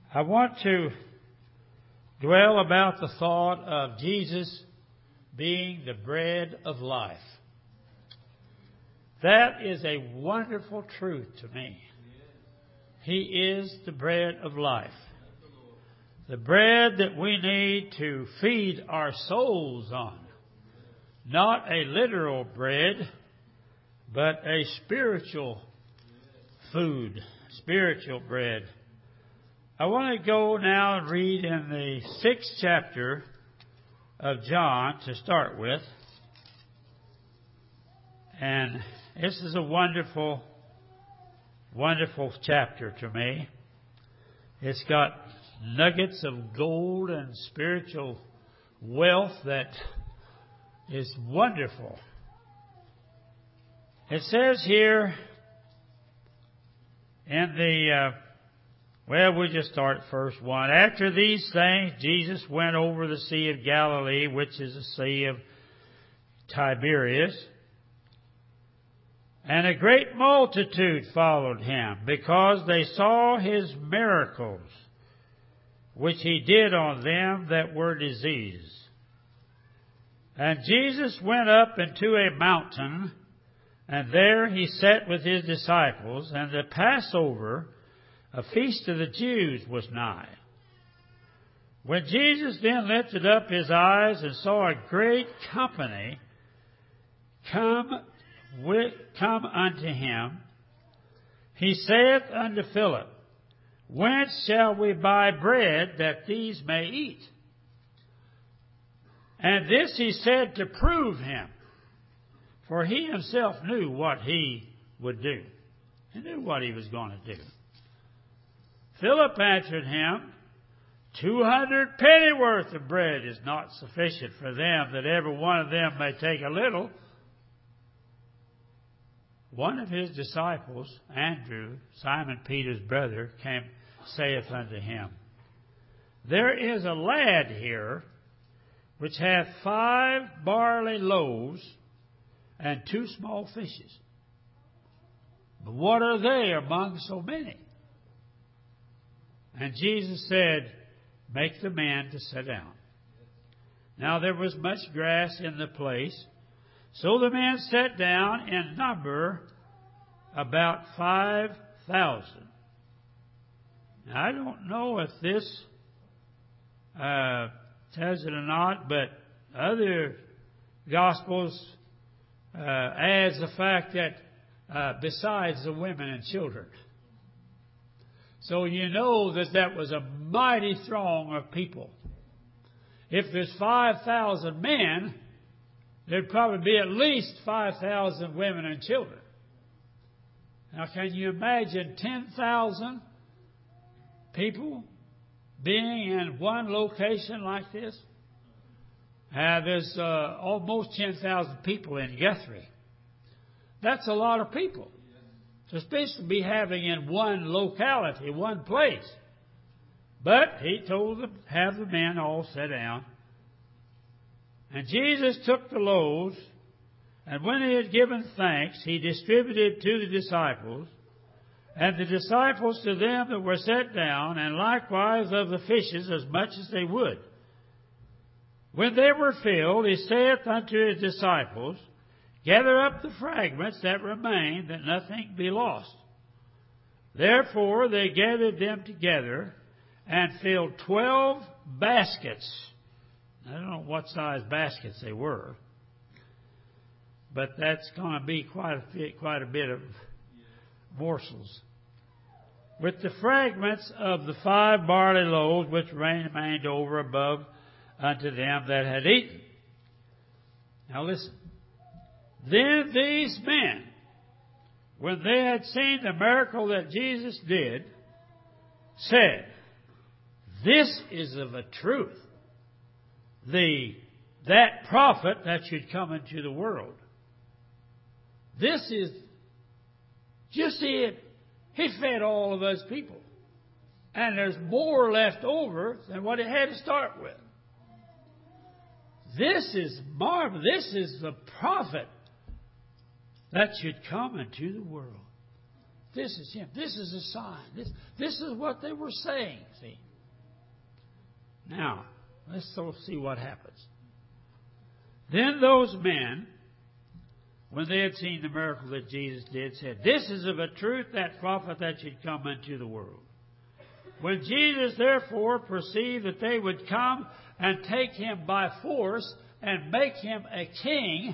I want to dwell about the thought of Jesus being the bread of life. That is a wonderful truth to me. He is the bread of life. The bread that we need to feed our souls on. Not a literal bread, but a spiritual food, spiritual bread. I want to go now and read in the 6th chapter of John to start with. And this is a wonderful, wonderful chapter to me. It's got nuggets of gold and spiritual wealth that is wonderful. It says here in the, we'll just start at verse 1. After these things, Jesus went over the Sea of Galilee, which is the Sea of Tiberias. And a great multitude followed him, because they saw his miracles, which he did on them that were diseased. And Jesus went up into a mountain, and there he sat with his disciples, and the Passover, a feast of the Jews, was nigh. When Jesus then lifted up his eyes and saw a great company come unto him, he saith unto Philip, Whence shall we buy bread that these may eat? And this he said to prove him, for he himself knew what he would do. He knew what he was going to do. Philip answered him, 200 pennyworth of bread is not sufficient for them, that every one of them may take a little. One of his disciples, Andrew, Simon Peter's brother, saith unto him, There is a lad here which hath 5 barley loaves and 2 small fishes. But what are they among so many? And Jesus said, Make the men to sit down. Now there was much grass in the place, so the men sat down, in number about 5,000. Now, I don't know if this says it or not, but other Gospels adds the fact that besides the women and children. So you know that was a mighty throng of people. If there's 5,000 men, there'd probably be at least 5,000 women and children. Now, can you imagine 10,000 people being in one location like this? There's almost 10,000 people in Guthrie. That's a lot of people to especially be having in one locality, one place. But he told them, have the men all sit down. And Jesus took the loaves, and when he had given thanks, he distributed to the disciples, and the disciples to them that were set down, and likewise of the fishes as much as they would. When they were filled, he saith unto his disciples, Gather up the fragments that remain, that nothing be lost. Therefore they gathered them together, and filled 12 baskets. I don't know what size baskets they were, but that's going to be quite a bit of morsels. With the fragments of the 5 barley loaves which remained over above unto them that had eaten. Now listen. Then these men, when they had seen the miracle that Jesus did, said, This is of a truth that prophet that should come into the world. This is, just see it, he fed all of those people. And there's more left over than what it had to start with. This is marvelous. This is the prophet that should come into the world. this is him. This is a sign. This is what they were saying, see. Now, let's see what happens. Then those men, when they had seen the miracle that Jesus did, said, "This is of a truth that prophet that should come into the world." When Jesus therefore perceived that they would come and take him by force and make him a king,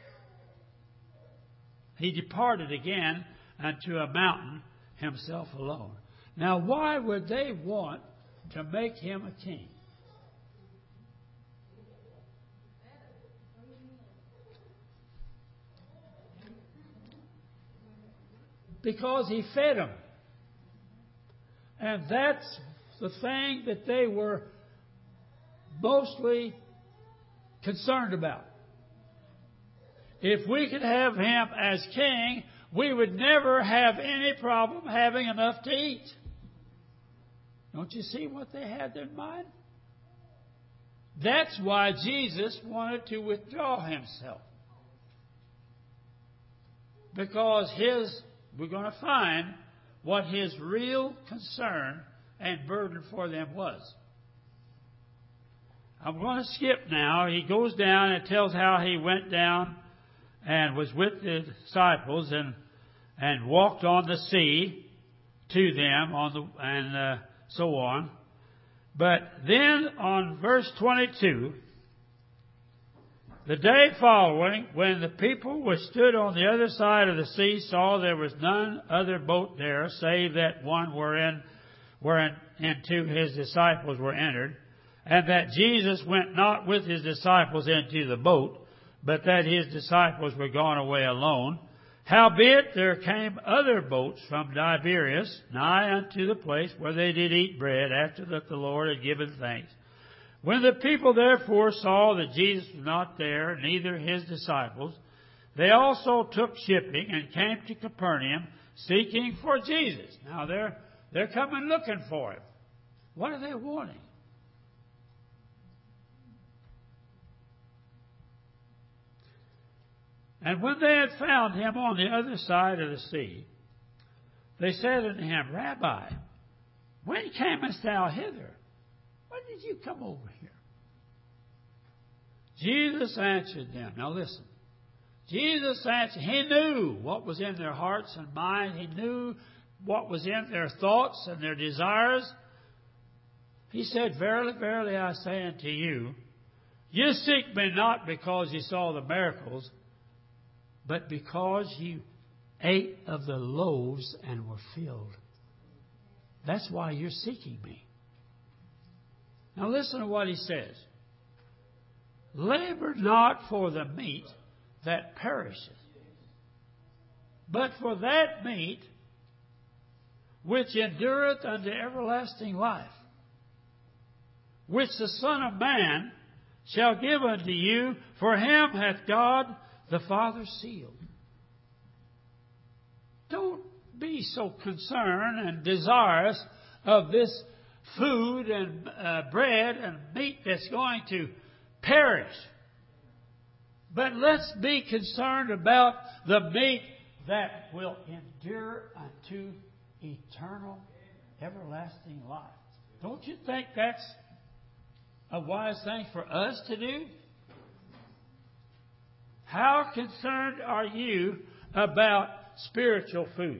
he departed again unto a mountain himself alone. Now, why would they want to make him a king? Because he fed them. And that's the thing that they were mostly concerned about. If we could have him as king, we would never have any problem having enough to eat. Don't you see what they had in mind? That's why Jesus wanted to withdraw himself. Because we're going to find what his real concern and burden for them was. I'm going to skip now. He goes down and tells how he went down and was with the disciples and walked on the sea to them and so on. But then on verse 22, the day following, when the people which stood on the other side of the sea saw there was none other boat there, save that one whereinto his disciples were entered, and that Jesus went not with his disciples into the boat, but that his disciples were gone away alone. Howbeit there came other boats from Tiberias nigh unto the place where they did eat bread, after that the Lord had given thanks. When the people therefore saw that Jesus was not there, neither his disciples, they also took shipping and came to Capernaum, seeking for Jesus. Now they're coming looking for him. What are they wanting? And when they had found him on the other side of the sea, they said unto him, Rabbi, when camest thou hither? When did you come over here? Jesus answered them. Now listen. Jesus answered. He knew what was in their hearts and minds. He knew what was in their thoughts and their desires. He said, Verily, verily, I say unto you, you seek me not because you saw the miracles, but because you ate of the loaves and were filled. That's why you're seeking me. Now listen to what he says. Labor not for the meat that perisheth, but for that meat which endureth unto everlasting life, which the Son of Man shall give unto you, for him hath God the Father sealed. Don't be so concerned and desirous of this food and bread and meat that's going to perish. But let's be concerned about the meat that will endure unto eternal, everlasting life. Don't you think that's a wise thing for us to do? How concerned are you about spiritual food?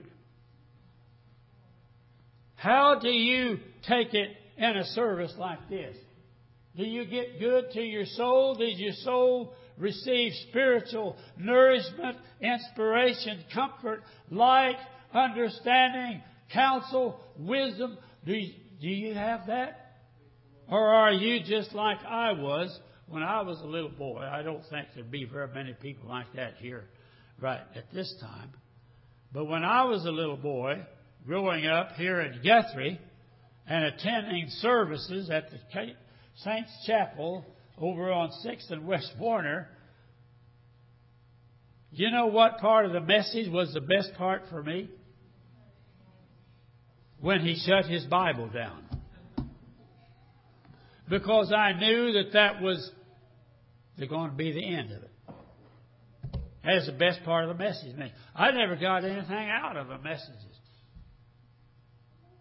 How do you take it in a service like this? Do you get good to your soul? Does your soul receive spiritual nourishment, inspiration, comfort, light, understanding, counsel, wisdom? Do you have that? Or are you just like I was when I was a little boy? I don't think there'd be very many people like that here right at this time. But when I was a little boy, growing up here in Guthrie and attending services at the Saints Chapel over on 6th and West Warner, you know what part of the message was the best part for me? When he shut his Bible down. Because I knew that was going to be the end of it. That's the best part of the message. I never got anything out of the messages.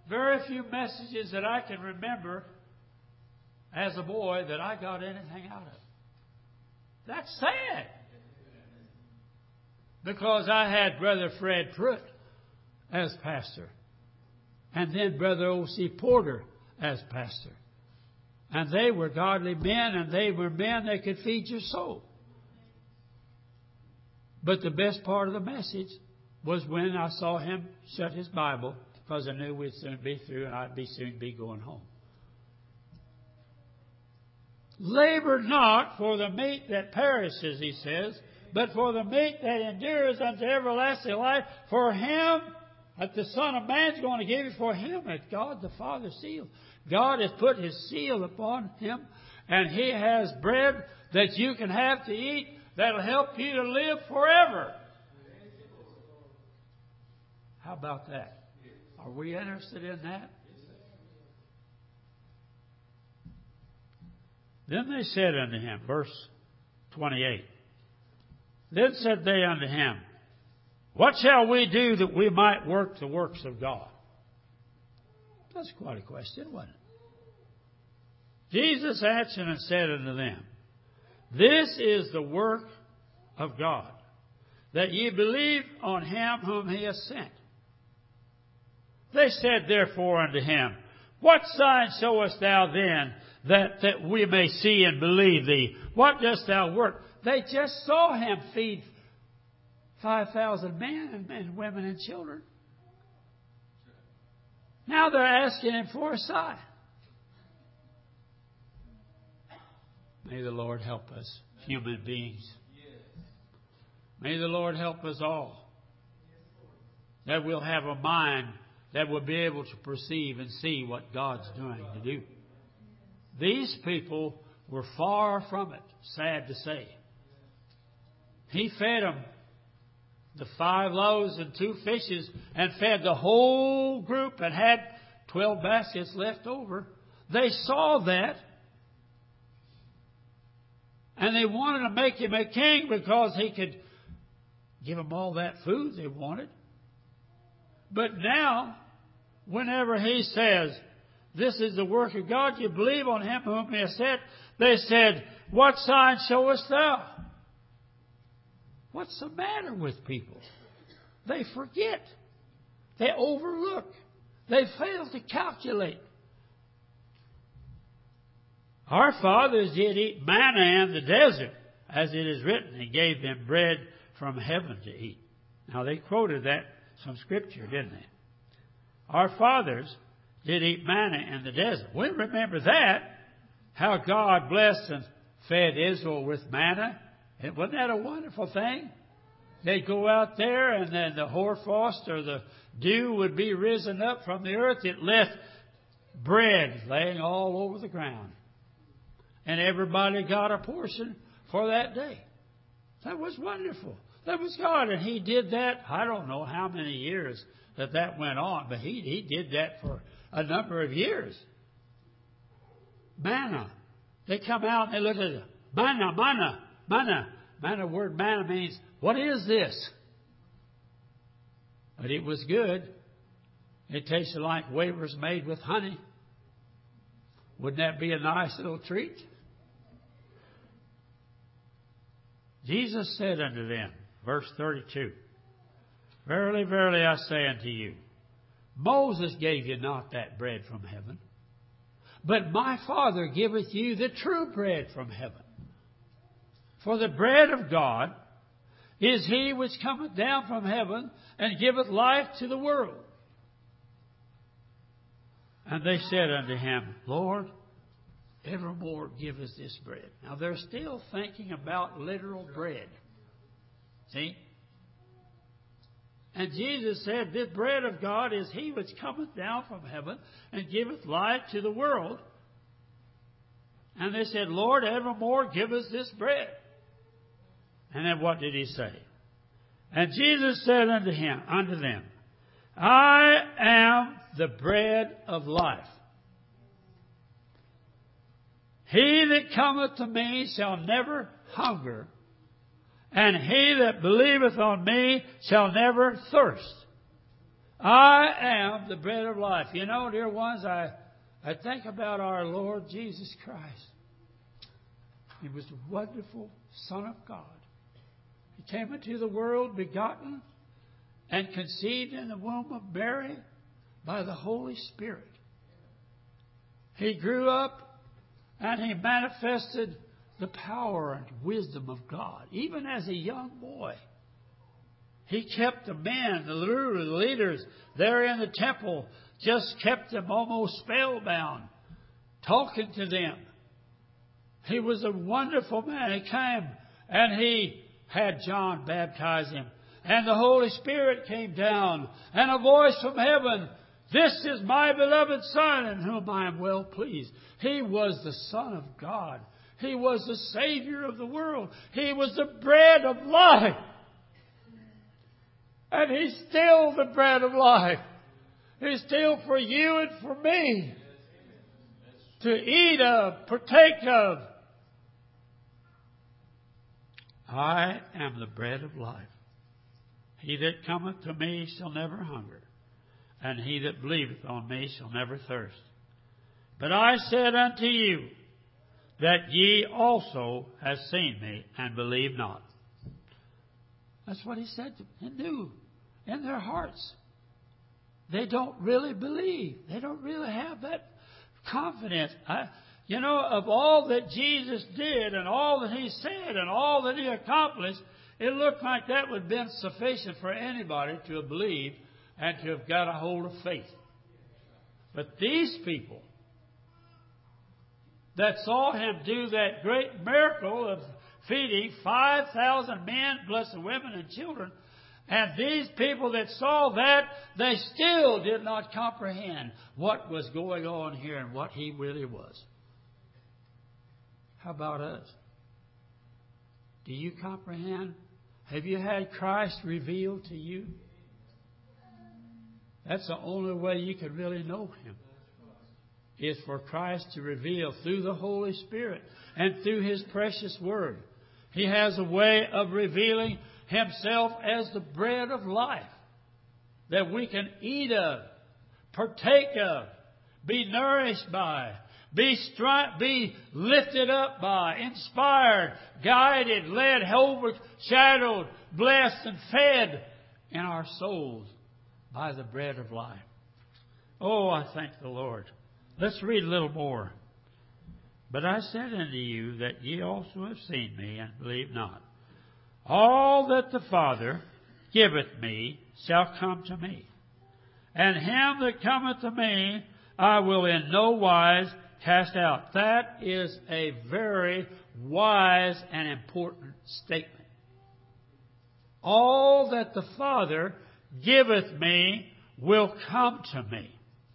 very few messages that I can remember as a boy that I got anything out of. That's sad. Because I had Brother Fred Pruitt as pastor. And then Brother O.C. Porter as pastor. And they were godly men, and they were men that could feed your soul. But the best part of the message was when I saw him shut his Bible, because I knew we'd soon be through and I'd soon be going home. Labor not for the meat that perishes, he says, but for the meat that endures unto everlasting life. For him, that the Son of Man's going to give you, for him that God the Father sealed. God has put His seal upon him, and He has bread that you can have to eat that'll help you to live forever. How about that? Are we interested in that? Then they said unto him, verse 28, Then said they unto him, What shall we do that we might work the works of God? That's quite a question, wasn't it? Jesus answered and said unto them, This is the work of God, that ye believe on Him whom He hath sent. They said therefore unto him, What sign showest thou then, that we may see and believe thee? What dost thou work? They just saw him feed 5,000 men and women and children. Now they're asking him for a sign. May the Lord help us, human beings. May the Lord help us all, that we'll have a mind that will be able to perceive and see what God's doing to do. These people were far from it, sad to say. He fed them the 5 loaves and 2 fishes and fed the whole group and had 12 baskets left over. They saw that, and they wanted to make him a king because he could give them all that food they wanted. But now, whenever he says, This is the work of God, you believe on Him whom He has sent, they said, What sign showest thou? What's the matter with people? They forget. They overlook. They fail to calculate. Our fathers did eat manna in the desert, as it is written, He gave them bread from heaven to eat. Now they quoted that from Scripture, didn't they? Our fathers did eat manna in the desert. We remember that, how God blessed and fed Israel with manna. And wasn't that a wonderful thing? They'd go out there, and then the hoarfrost or the dew would be risen up from the earth. It left bread laying all over the ground. And everybody got a portion for that day. That was wonderful. That was God. And He did that, I don't know how many years that went on, but He did that for a number of years. Manna. They come out and they look at it. Manna, manna, manna. Manna, word manna means, what is this? But it was good. It tasted like wafers made with honey. Wouldn't that be a nice little treat? Jesus said unto them, verse 32, Verily, verily, I say unto you, Moses gave you not that bread from heaven, but my Father giveth you the true bread from heaven. For the bread of God is He which cometh down from heaven and giveth life to the world. And they said unto Him, Lord, evermore give us this bread. Now they're still thinking about literal bread. See? And Jesus said, This bread of God is He which cometh down from heaven and giveth life to the world. And they said, Lord, evermore give us this bread. And then what did He say? And Jesus said unto them, I am the bread of life. He that cometh to me shall never hunger, and he that believeth on me shall never thirst. I am the bread of life. You know, dear ones, I think about our Lord Jesus Christ. He was the wonderful Son of God. He came into the world begotten and conceived in the womb of Mary by the Holy Spirit. He grew up and he manifested the power and wisdom of God. Even as a young boy, he kept the men, the leaders there in the temple, just kept them almost spellbound, talking to them. He was a wonderful man. He came and he had John baptize him. And the Holy Spirit came down and a voice from heaven, "This is my beloved Son in whom I am well pleased." He was the Son of God. He was the Savior of the world. He was the bread of life. And He's still the bread of life. He's still for you and for me to eat of, partake of. I am the bread of life. He that cometh to me shall never hunger, and he that believeth on me shall never thirst. But I said unto you, that ye also have seen me, and believe not. That's what He said. He knew in their hearts. They don't really believe. They don't really have that confidence. Of all that Jesus did and all that He said and all that He accomplished, it looked like that would have been sufficient for anybody to have believed and to have got a hold of faith. But these people that saw Him do that great miracle of feeding 5,000 men plus the women and children, and these people that saw that, they still did not comprehend what was going on here and what He really was. How about us? Do you comprehend? Have you had Christ revealed to you? That's the only way you can really know Him, is for Christ to reveal through the Holy Spirit and through His precious Word. He has a way of revealing Himself as the bread of life that we can eat of, partake of, be nourished by, be lifted up by, inspired, guided, led, overshadowed, blessed, and fed in our souls by the bread of life. Oh, I thank the Lord. Let's read a little more. But I said unto you that ye also have seen me, and believe not. All that the Father giveth me shall come to me, and him that cometh to me I will in no wise cast out. That is a very wise and important statement. All that the Father giveth me will come to me,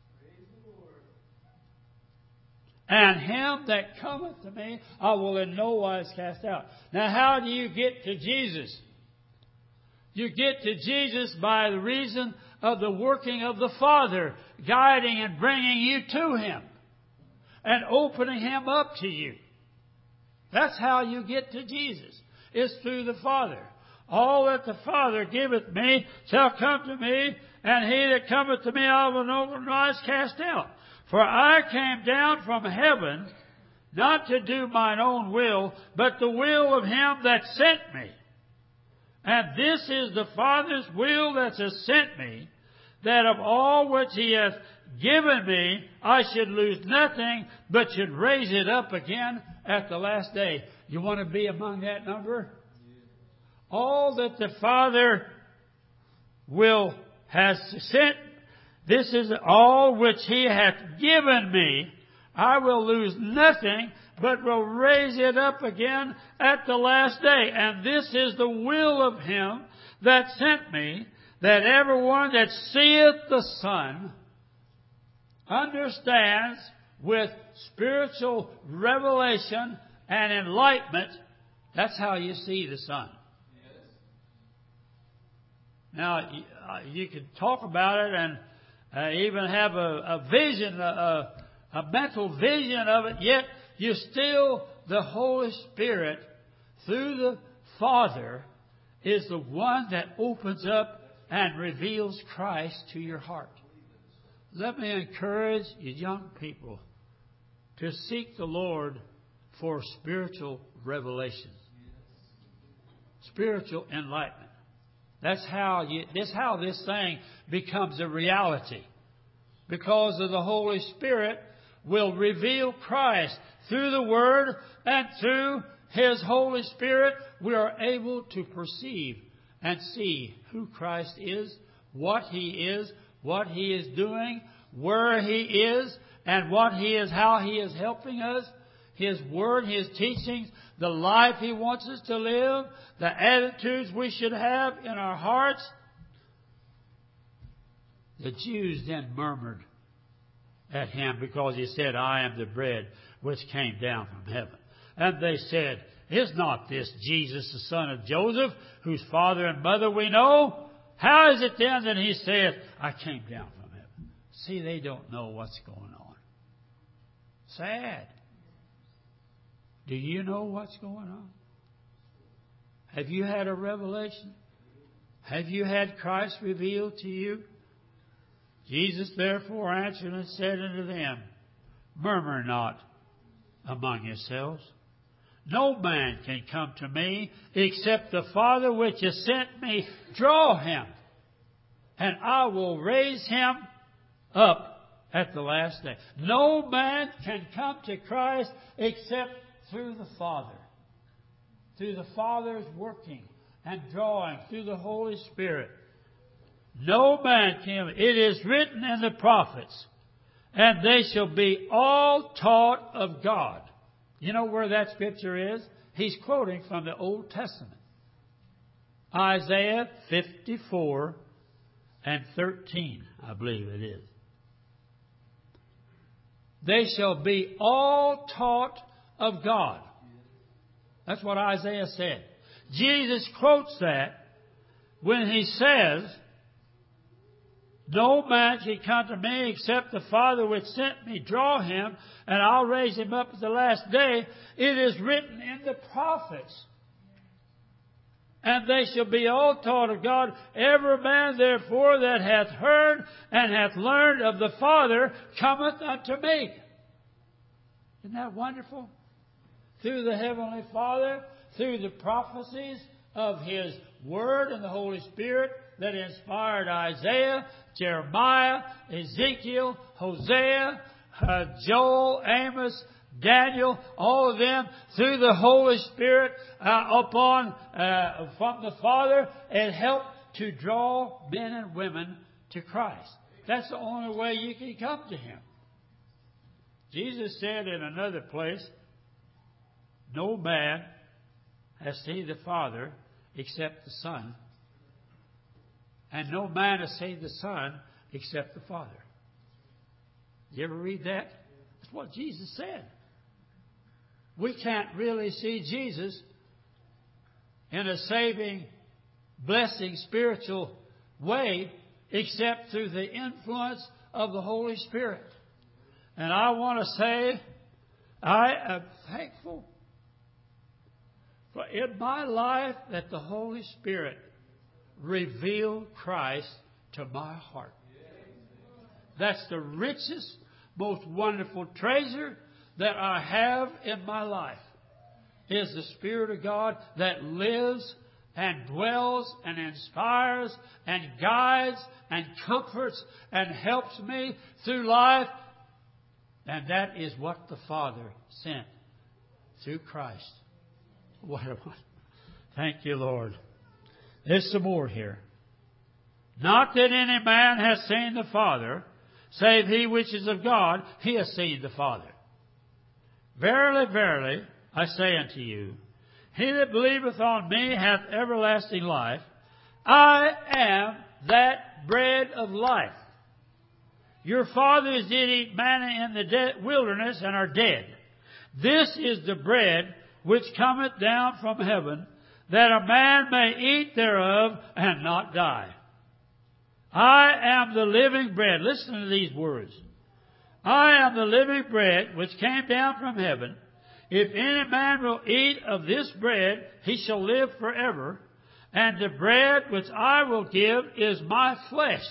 and him that cometh to me I will in no wise cast out. Now, how do you get to Jesus? You get to Jesus by the reason of the working of the Father, guiding and bringing you to Him and opening Him up to you. That's how you get to Jesus. It's through the Father. All that the Father giveth me shall come to me, and he that cometh to me I will no wise cast out. For I came down from heaven not to do mine own will, but the will of Him that sent me. And this is the Father's will that has sent me, that of all which He hath given me I should lose nothing, but should raise it up again at the last day. You want to be among that number? All that the Father has sent, this is all which He hath given me. I will lose nothing, but will raise it up again at the last day. And this is the will of Him that sent me, that everyone that seeth the Son understands with spiritual revelation and enlightenment. That's how you see the Son. Now, you can talk about it and even have a vision, a mental vision of it, yet you still, the Holy Spirit, through the Father, is the one that opens up and reveals Christ to your heart. Let me encourage you young people to seek the Lord for spiritual revelation, spiritual enlightenment. That's how this thing becomes a reality. Because of the Holy Spirit will reveal Christ through the Word, and through His Holy Spirit we are able to perceive and see who Christ is, what He is doing, where He is, and what He is, how He is helping us, His Word, His teachings, the life He wants us to live, the attitudes we should have in our hearts. The Jews then murmured at Him because He said, I am the bread which came down from heaven. And they said, is not this Jesus the son of Joseph, whose father and mother we know? How is it then that He said, I came down from heaven? See, they don't know what's going on. Sad. Do you know what's going on? Have you had a revelation? Have you had Christ revealed to you? Jesus therefore answered and said unto them, murmur not among yourselves. No man can come to me except the Father which has sent me draw him, and I will raise him up at the last day. No man can come to Christ except through the Father. Through the Father's working and drawing, through the Holy Spirit. No man can. It is written in the prophets, and they shall be all taught of God. You know where that scripture is? He's quoting from the Old Testament. Isaiah 54 and 13, I believe it is. They shall be all taught of God. That's what Isaiah said. Jesus quotes that when He says, no man can come to me except the Father which sent me draw him, and I'll raise him up at the last day. It is written in the prophets. And they shall be all taught of God. Every man therefore that hath heard and hath learned of the Father cometh unto me. Isn't that wonderful? Through the Heavenly Father, through the prophecies of His Word and the Holy Spirit that inspired Isaiah, Jeremiah, Ezekiel, Hosea, Joel, Amos, Daniel, all of them, through the Holy Spirit from the Father, it helped to draw men and women to Christ. That's the only way you can come to Him. Jesus said in another place, no man has seen the Father except the Son, and no man has seen the Son except the Father. You ever read that? That's what Jesus said. We can't really see Jesus in a saving, blessing, spiritual way except through the influence of the Holy Spirit. And I want to say, I am thankful for in my life that the Holy Spirit revealed Christ to my heart. That's the richest, most wonderful treasure that I have in my life, is the Spirit of God that lives and dwells and inspires and guides and comforts and helps me through life. And that is what the Father sent through Christ. What a thank you, Lord. There's some more here. Not that any man has seen the Father, save he which is of God, he has seen the Father. Verily, verily, I say unto you, he that believeth on me hath everlasting life. I am that bread of life. Your fathers did eat manna in the wilderness and are dead. This is the bread which cometh down from heaven, that a man may eat thereof and not die. I am the living bread. Listen to these words. I am the living bread which came down from heaven. If any man will eat of this bread, he shall live forever. And the bread which I will give is my flesh,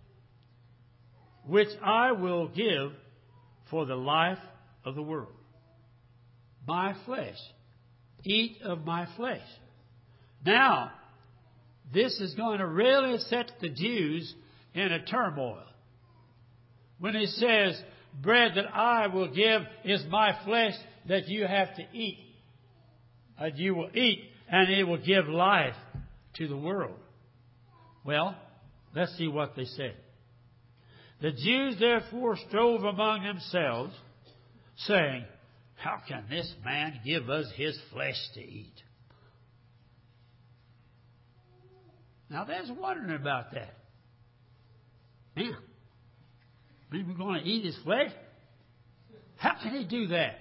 which I will give for the life of the world. My flesh. Eat of my flesh. Now, this is going to really set the Jews in a turmoil. When he says, bread that I will give is my flesh that you have to eat. You will eat, and it will give life to the world. Well, let's see what they said. The Jews therefore strove among themselves, saying, how can this man give us his flesh to eat? Now, there's wondering about that. Man, we're going to eat his flesh? How can he do that?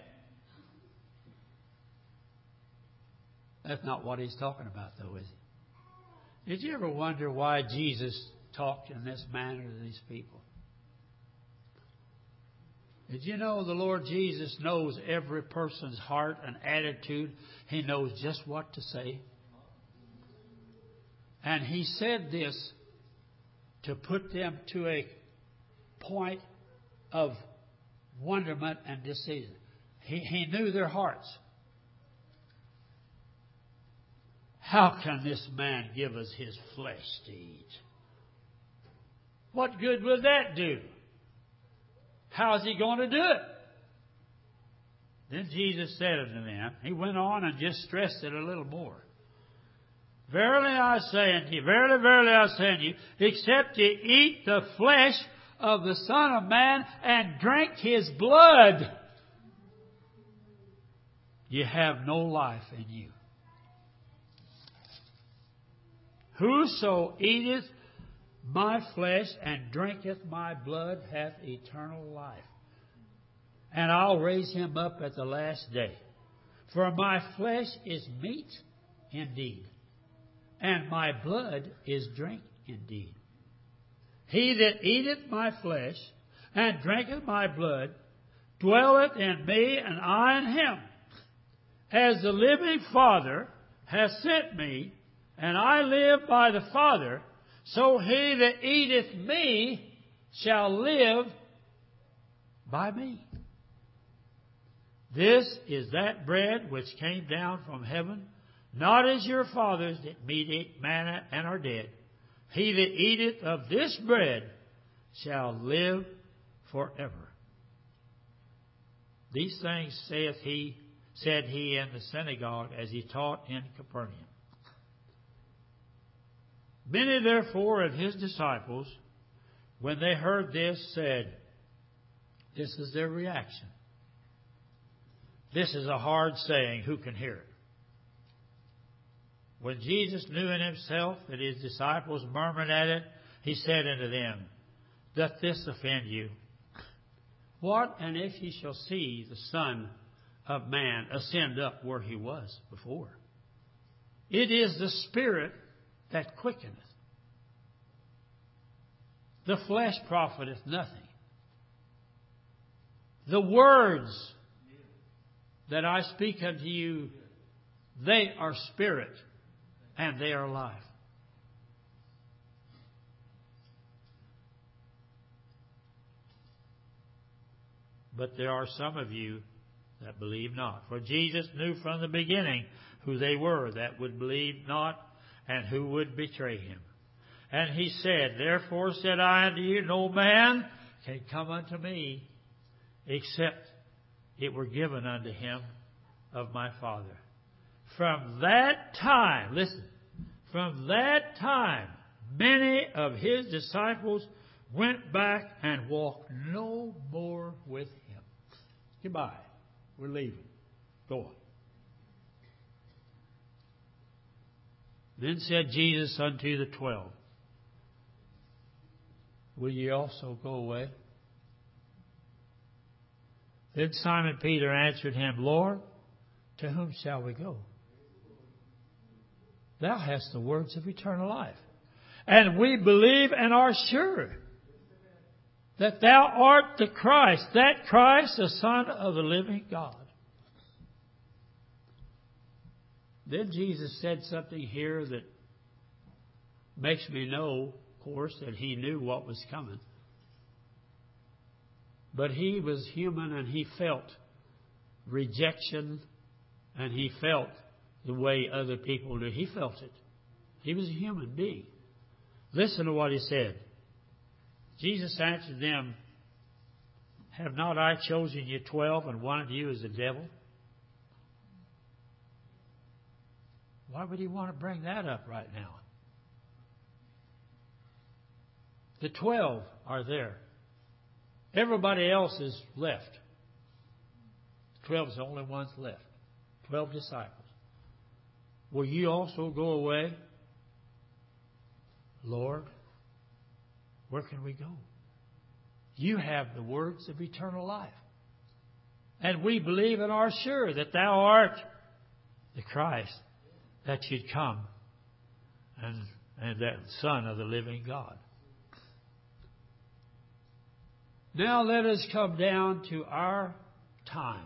That's not what he's talking about, though, is he? Did you ever wonder why Jesus talked in this manner to these people? Did you know the Lord Jesus knows every person's heart and attitude? He knows just what to say. And He said this to put them to a point of wonderment and decision. He knew their hearts. How can this man give us his flesh to eat? What good will that do? How is he going to do it? Then Jesus said unto them, He went on and just stressed it a little more. Verily I say unto you, verily, verily I say unto you, except ye eat the flesh of the Son of Man and drink His blood, ye have no life in you. Whoso eateth my flesh and drinketh my blood hath eternal life, and I'll raise him up at the last day. For my flesh is meat indeed, and my blood is drink indeed. He that eateth my flesh and drinketh my blood dwelleth in me, and I in him. As the living Father hath sent me, and I live by the Father, so he that eateth me shall live by me. This is that bread which came down from heaven, not as your fathers that eat manna and are dead. He that eateth of this bread shall live forever. These things said he in the synagogue as he taught in Capernaum. Many therefore of his disciples, when they heard this, said, this is their reaction. This is a hard saying, who can hear it? When Jesus knew in himself that his disciples murmured at it, he said unto them, doth this offend you? What, and if ye shall see the Son of Man ascend up where he was before? It is the Spirit that quickeneth. The flesh profiteth nothing. The words that I speak unto you, they are spirit and they are life. But there are some of you that believe not. For Jesus knew from the beginning who they were that would believe not and who would betray him. And he said, therefore said I unto you, no man can come unto me except it were given unto him of my Father. From that time, listen, from that time, many of his disciples went back and walked no more with him. Goodbye. We're leaving. Go on. Then said Jesus unto the 12, will ye also go away? Then Simon Peter answered him, Lord, to whom shall we go? Thou hast the words of eternal life. And we believe and are sure that thou art the Christ, that Christ, the Son of the living God. Then Jesus said something here that Makes me know, of course, that he knew what was coming. But he was human and he felt rejection and he felt the way other people do. He felt it. He was a human being. Listen to what he said. Jesus answered them, "Have not I chosen you 12, and one of you is a devil?" Why would he want to bring that up right now? The 12 are there. Everybody else is left. 12 is the only ones left. 12 disciples. Will you also go away? Lord, where can we go? You have the words of eternal life. And we believe and are sure that thou art the Christ, that you'd come, and that Son of the living God. Now let us come down to our time.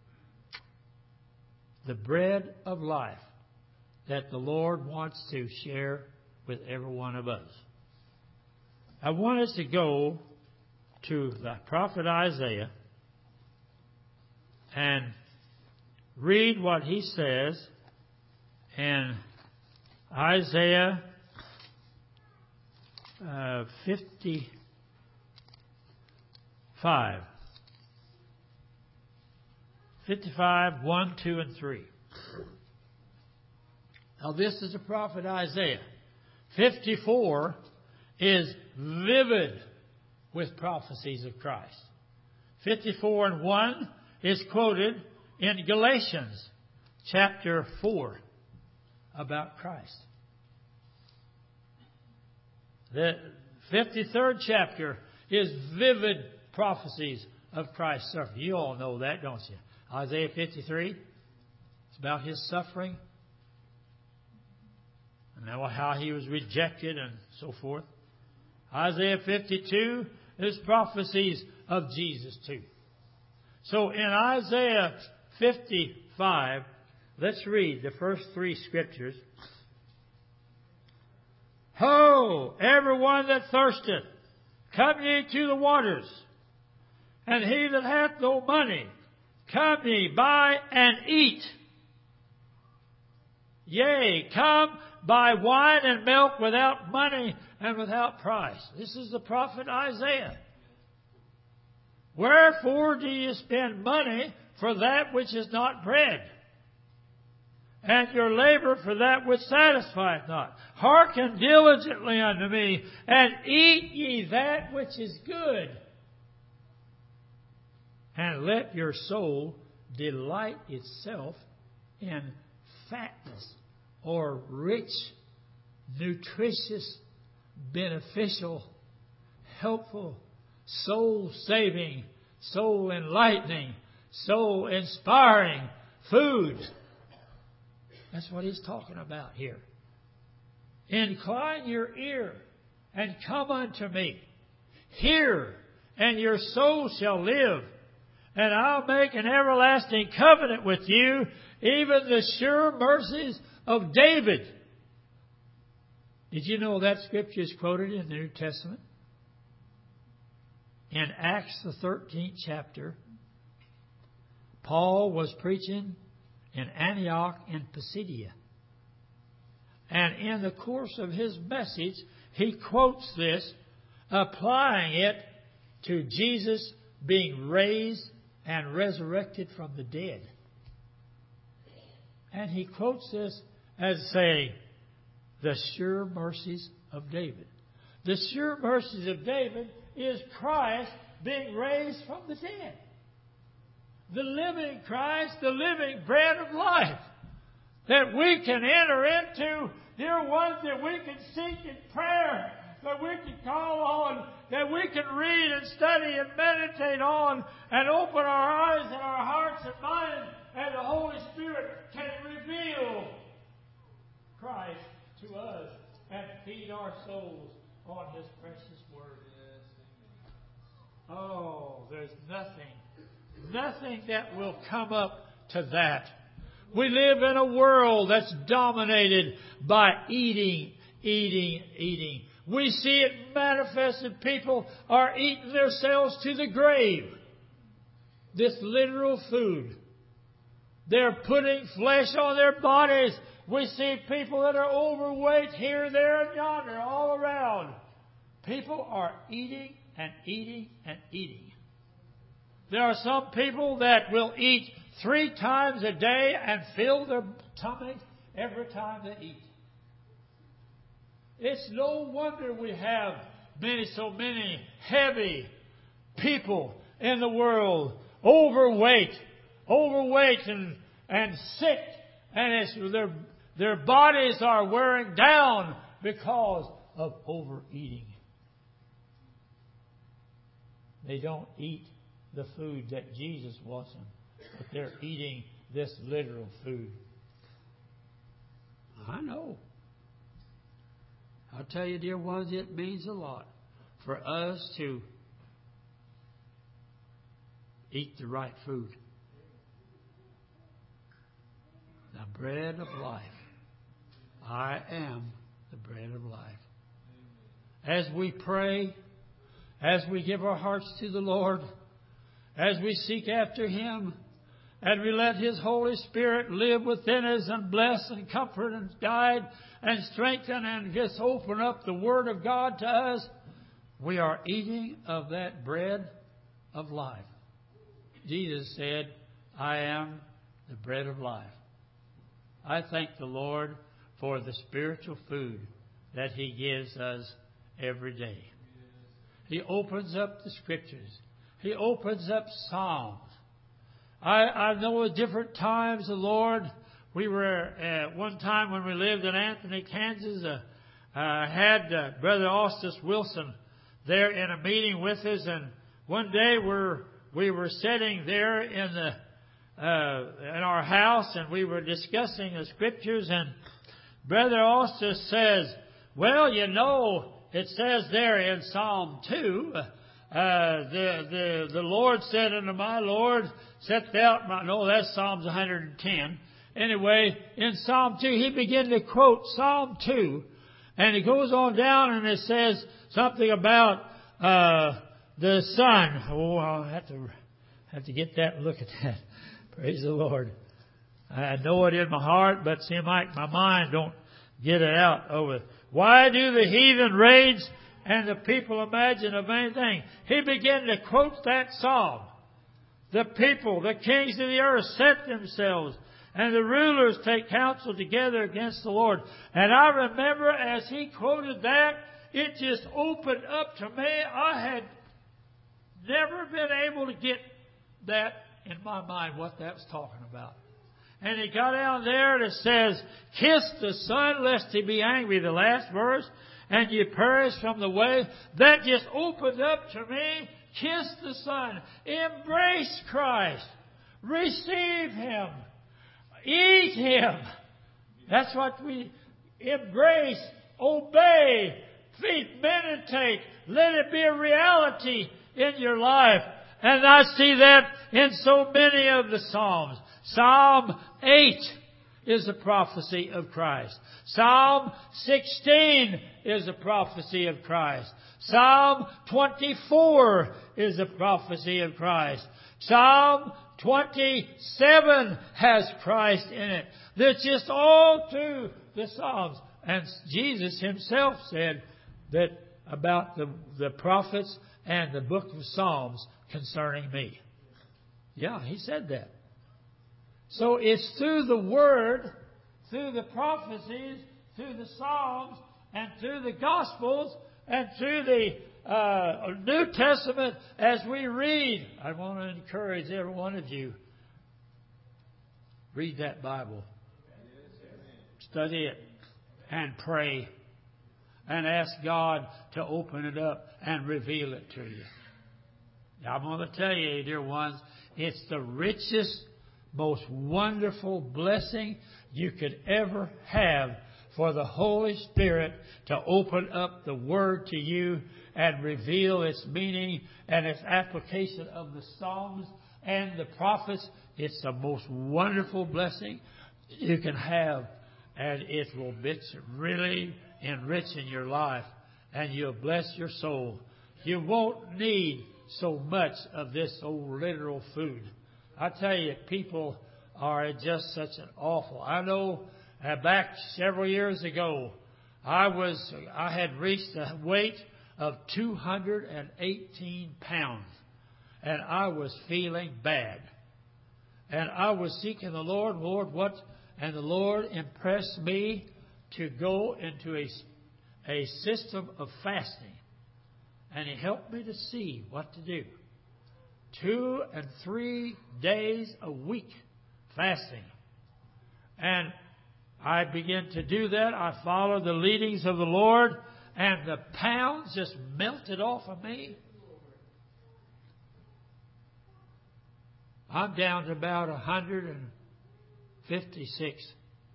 The bread of life that the Lord wants to share with every one of us. I want us to go to the prophet Isaiah and read what he says in Isaiah 55. 55, 1, 2, and 3. Now this is the prophet Isaiah. 54 is vivid with prophecies of Christ. 54 and 1 is quoted in Galatians chapter 4 about Christ. The 53rd chapter is vivid prophecies of Christ's suffering. You all know that, don't you? Isaiah 53, it's about his suffering and how he was rejected and so forth. Isaiah 52 is prophecies of Jesus too. So in Isaiah 55, let's read the first 3 scriptures. Ho, everyone that thirsteth, come ye to the waters, and he that hath no money, come ye, buy and eat. Yea, come buy wine and milk without money and without price. This is the prophet Isaiah. Wherefore do ye spend money for that which is not bread, and your labor for that which satisfieth not? Hearken diligently unto me, and eat ye that which is good, and let your soul delight itself in fatness, or rich, nutritious, beneficial, helpful, soul-saving, soul-enlightening, soul-inspiring food. That's what he's talking about here. Incline your ear and come unto me. Hear, and your soul shall live. And I'll make an everlasting covenant with you, even the sure mercies of David. Did you know that scripture is quoted in the New Testament? In Acts the 13th chapter, Paul was preaching in Antioch in Pisidia. And in the course of his message, he quotes this, applying it to Jesus being raised and resurrected from the dead. And he quotes this as saying, the sure mercies of David. The sure mercies of David is Christ being raised from the dead. The living Christ, the living bread of life that we can enter into, dear ones, that we can seek in prayer, that we can call on, that we can read and study and meditate on, and open our eyes and our hearts and minds, and the Holy Spirit can reveal Christ to us and feed our souls on His precious Word. Oh, there's nothing that will come up to that. We live in a world that's dominated by eating eating. We see it manifested. People are eating themselves to the grave. This literal food. They're putting flesh on their bodies. We see people that are overweight here, there, and yonder, all around. People are eating and eating and eating. There are some people that will eat 3 times a day and fill their tummy every time they eat. It's no wonder we have so many heavy people in the world, overweight and sick, and their bodies are wearing down because of overeating. They don't eat the food that Jesus wants them, but they're eating this literal food. I know. I'll tell you, dear ones, it means a lot for us to eat the right food. The bread of life. I am the bread of life. As we pray, as we give our hearts to the Lord, as we seek after Him, and we let His Holy Spirit live within us and bless and comfort and guide and strengthen and just open up the Word of God to us, we are eating of that bread of life. Jesus said, I am the bread of life. I thank the Lord for the spiritual food that He gives us every day. He opens up the Scriptures. He opens up Psalms. I know at different times the Lord, we were one time when we lived in Anthony, Kansas, had Brother Austin Wilson there in a meeting with us, and one day we were sitting there in our house, and we were discussing the Scriptures, and Brother Austin says, well, you know, it says there in Psalm 2, the Lord said unto my Lord, set thou my... No, that's Psalms 110. Anyway, in Psalm 2, he began to quote Psalm 2, and it goes on down and it says something about the sun. Oh, I'll have to get that and look at that. Praise the Lord. I know it in my heart, but see, my mind don't get it out over it. Why do the heathen rage and the people imagine of anything? He began to quote that psalm. The people, the kings of the earth set themselves, and the rulers take counsel together against the Lord. And I remember as he quoted that, it just opened up to me. I had never been able to get that in my mind, what that was talking about. And he got down there and it says, kiss the Son lest he be angry, the last verse, and ye perish from the way. That just opened up to me. Kiss the Son. Embrace Christ. Receive Him. Eat Him. That's what we embrace, obey, meditate. Let it be a reality in your life. And I see that in so many of the Psalms. Psalm 8 is a prophecy of Christ. Psalm 16 is a prophecy of Christ. Psalm 24 is a prophecy of Christ. Psalm 27 has Christ in it. That's just all through the Psalms. And Jesus Himself said that about the prophets and the book of Psalms concerning me. Yeah, He said that. So it's through the Word, through the prophecies, through the Psalms, and through the Gospels, and through the New Testament as we read. I want to encourage every one of you, read that Bible. Study it and pray and ask God to open it up and reveal it to you. I'm going to tell you, dear ones, it's the richest, most wonderful blessing you could ever have for the Holy Spirit to open up the Word to you and reveal its meaning and its application of the Psalms and the prophets. It's the most wonderful blessing you can have, and it will really enriching your life, and you'll bless your soul. You won't need so much of this old literal food. I tell you, people are just such an awful. I know back several years ago, I had reached a weight of 218 pounds, and I was feeling bad. And I was seeking the Lord, what? And the Lord impressed me to go into a system of fasting. And He helped me to see what to do. 2 and 3 days a week fasting. And I began to do that. I followed the leadings of the Lord, and the pounds just melted off of me. I'm down to about 156.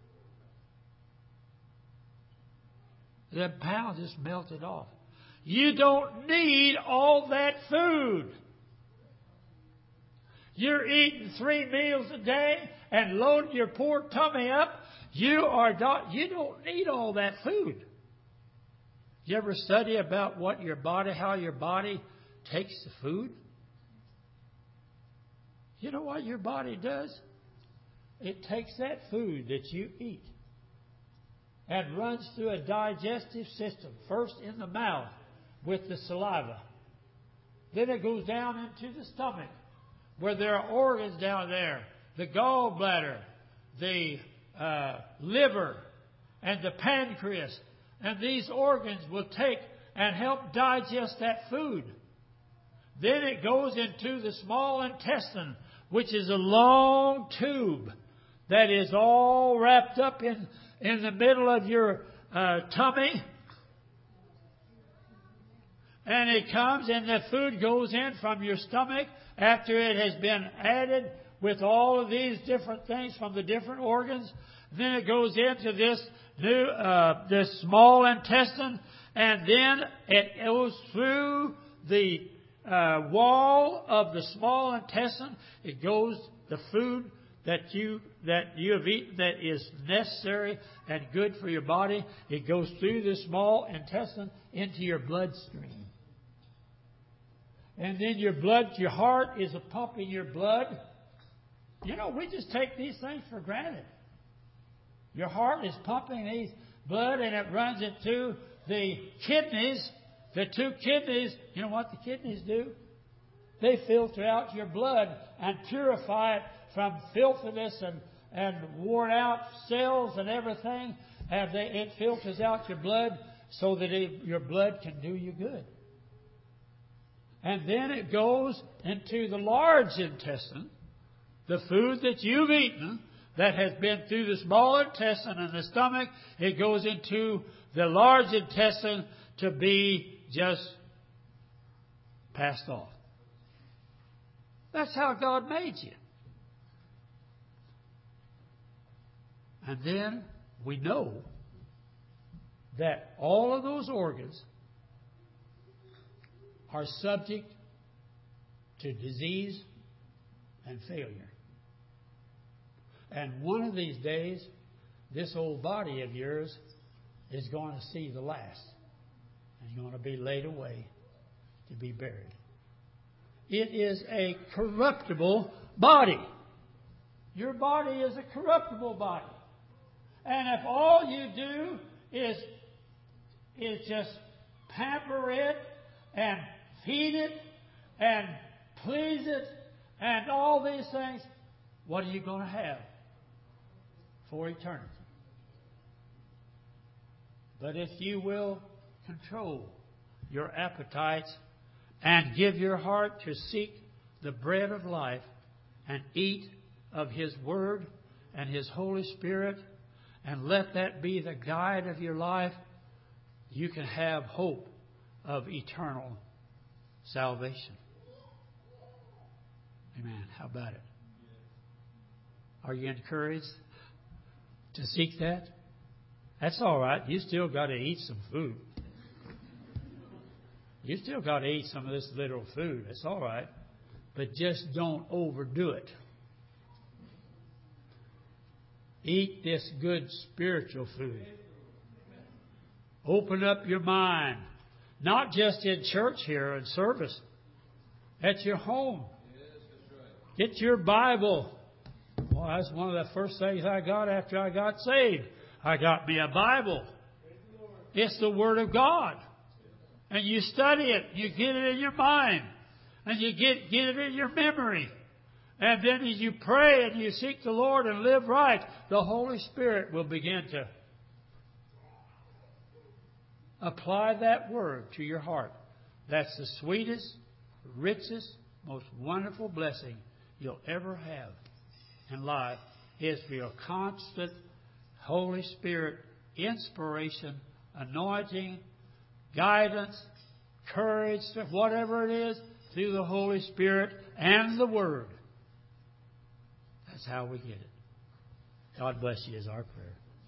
The pounds just melted off. You don't need all that food. You're eating 3 meals a day and loading your poor tummy up. You don't need all that food. You ever study about how your body takes the food? You know what your body does? It takes that food that you eat and runs through a digestive system, first in the mouth with the saliva. Then it goes down into the stomach, where there are organs down there, the gallbladder, the liver, and the pancreas. And these organs will take and help digest that food. Then it goes into the small intestine, which is a long tube that is all wrapped up in the middle of your tummy. And it comes and the food goes in from your stomach after it has been added with all of these different things from the different organs. Then it goes into this small intestine, and then it goes through the wall of the small intestine. It goes the food that you have eaten that is necessary and good for your body. It goes through the small intestine into your bloodstream. And then your heart is pumping your blood. You know, we just take these things for granted. Your heart is pumping these blood, and it runs into the kidneys. The 2 kidneys, you know what the kidneys do? They filter out your blood and purify it from filthiness and worn out cells and everything. And it filters out your blood so that your blood can do you good. And then it goes into the large intestine, the food that you've eaten that has been through the small intestine and the stomach. It goes into the large intestine to be just passed off. That's how God made you. And then we know that all of those organs are subject to disease and failure. And one of these days, this old body of yours is going to see the last. And going to be laid away to be buried. It is a corruptible body. Your body is a corruptible body. And if all you do is just pamper it and feed it and please it and all these things, what are you going to have for eternity? But if you will control your appetites and give your heart to seek the bread of life and eat of His Word and His Holy Spirit, and let that be the guide of your life, you can have hope of eternal salvation. Amen. How about it? Are you encouraged to seek that? That's all right. You still got to eat some food. You still got to eat some of this literal food. That's all right. But just don't overdo it. Eat this good spiritual food. Open up your mind. Not just in church here in service. At your home. Get your Bible. Well, that's one of the first things I got after I got saved. I got me a Bible. It's the Word of God. And you study it. You get it in your mind. And you get it in your memory. And then as you pray and you seek the Lord and live right, the Holy Spirit will begin to apply that Word to your heart. That's the sweetest, richest, most wonderful blessing you'll ever have in life is for your constant Holy Spirit inspiration, anointing, guidance, courage, whatever it is, through the Holy Spirit and the Word. That's how we get it. God bless you is our prayer.